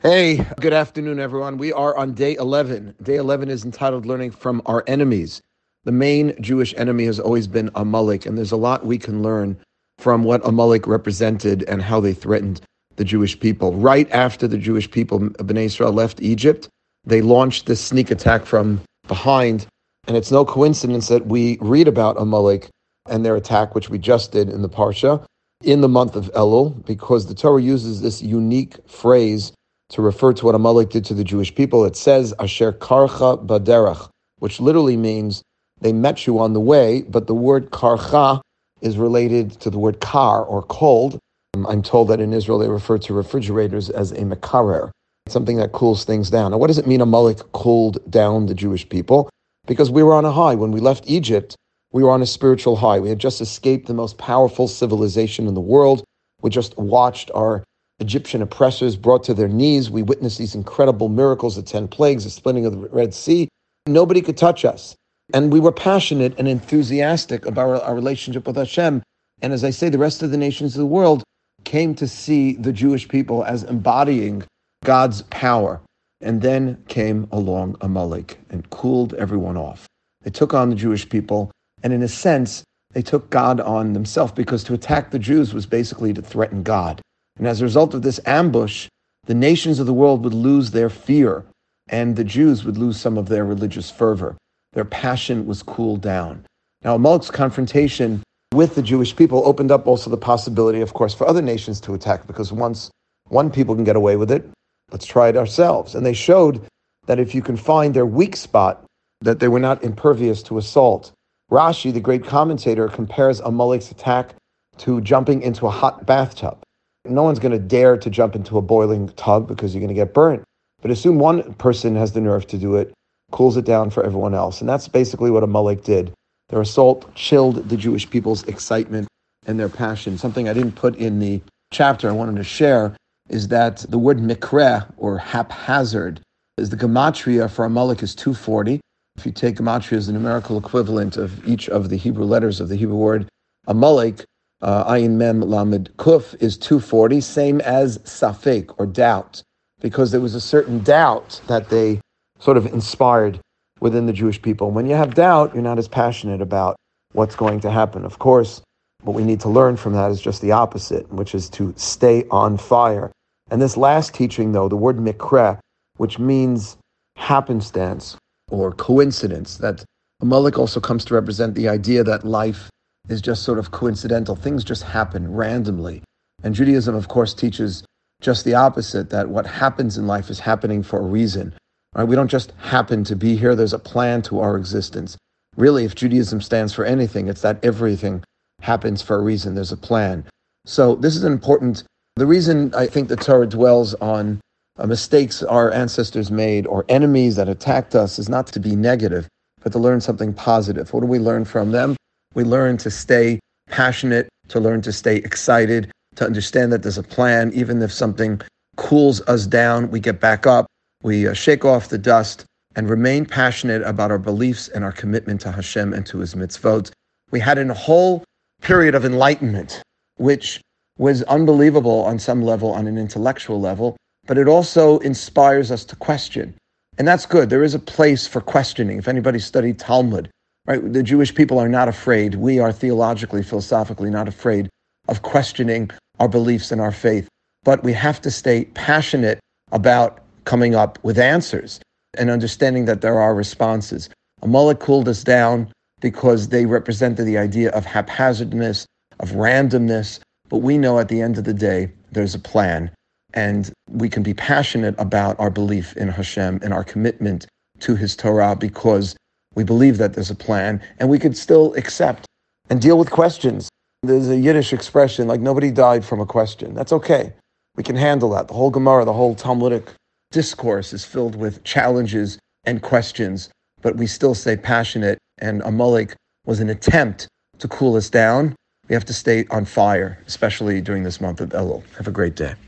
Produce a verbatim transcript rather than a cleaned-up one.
Hey, good afternoon, everyone. We are on day eleven. Day eleven is entitled Learning from Our Enemies. The main Jewish enemy has always been Amalek, and there's a lot we can learn from what Amalek represented and how they threatened the Jewish people. Right after the Jewish people, Bnei Israel, left Egypt, they launched this sneak attack from behind, and it's no coincidence that we read about Amalek and their attack, which we just did in the Parsha, in the month of Elul, because the Torah uses this unique phrase to refer to what Amalek did to the Jewish people. It says, Asher karcha baderach, which literally means they met you on the way, but the word karcha is related to the word kar, or cold. I'm told that in Israel they refer to refrigerators as a mekarer, something that cools things down. Now, what does it mean Amalek cooled down the Jewish people? Because we were on a high. When we left Egypt, we were on a spiritual high. We had just escaped the most powerful civilization in the world. We just watched our Egyptian oppressors brought to their knees. We witnessed these incredible miracles, the ten plagues, the splitting of the Red Sea. Nobody could touch us. And we were passionate and enthusiastic about our, our relationship with Hashem. And as I say, the rest of the nations of the world came to see the Jewish people as embodying God's power. And then came along Amalek and cooled everyone off. They took on the Jewish people, and in a sense, they took God on themselves, because to attack the Jews was basically to threaten God. And as a result of this ambush, the nations of the world would lose their fear, and the Jews would lose some of their religious fervor. Their passion was cooled down. Now, Amalek's confrontation with the Jewish people opened up also the possibility, of course, for other nations to attack, because once one people can get away with it, let's try it ourselves. And they showed that if you can find their weak spot, that they were not impervious to assault. Rashi, the great commentator, compares Amalek's attack to jumping into a hot bathtub. No one's going to dare to jump into a boiling tub because you're going to get burnt. But assume one person has the nerve to do it, cools it down for everyone else. And that's basically what Amalek did. Their assault chilled the Jewish people's excitement and their passion. Something I didn't put in the chapter I wanted to share is that the word mikreh, or haphazard, is the gematria for Amalek is two forty. If you take gematria as the numerical equivalent of each of the Hebrew letters of the Hebrew word Amalek, Uh, Ayin Mem Lamed Kuf is two forty, same as Safek, or doubt, because there was a certain doubt that they sort of inspired within the Jewish people. When you have doubt, you're not as passionate about what's going to happen. Of course, what we need to learn from that is just the opposite, which is to stay on fire. And this last teaching, though, the word mikreh, which means happenstance or coincidence, that Amalek also comes to represent the idea that life is just sort of coincidental. Things just happen randomly. And Judaism, of course, teaches just the opposite, that what happens in life is happening for a reason. Right? We don't just happen to be here. There's a plan to our existence. Really, if Judaism stands for anything, it's that everything happens for a reason. There's a plan. So this is important. The reason I think the Torah dwells on uh, mistakes our ancestors made or enemies that attacked us is not to be negative, but to learn something positive. What do we learn from them? We learn to stay passionate, to learn to stay excited, to understand that there's a plan. Even if something cools us down, we get back up, we uh, shake off the dust, and remain passionate about our beliefs and our commitment to Hashem and to His mitzvot. We had a whole period of enlightenment, which was unbelievable on some level, on an intellectual level, but it also inspires us to question. And that's good. There is a place for questioning. If anybody studied Talmud, right, the Jewish people are not afraid. We are theologically, philosophically not afraid of questioning our beliefs and our faith. But we have to stay passionate about coming up with answers and understanding that there are responses. Amalek cooled us down because they represented the idea of haphazardness, of randomness. But we know at the end of the day, there's a plan. And we can be passionate about our belief in Hashem and our commitment to His Torah, because we believe that there's a plan, and we could still accept and deal with questions. There's a Yiddish expression, like, nobody died from a question. That's okay. We can handle that. The whole Gemara, the whole Talmudic discourse is filled with challenges and questions, but we still stay passionate, and Amalek was an attempt to cool us down. We have to stay on fire, especially during this month of Elul. Have a great day.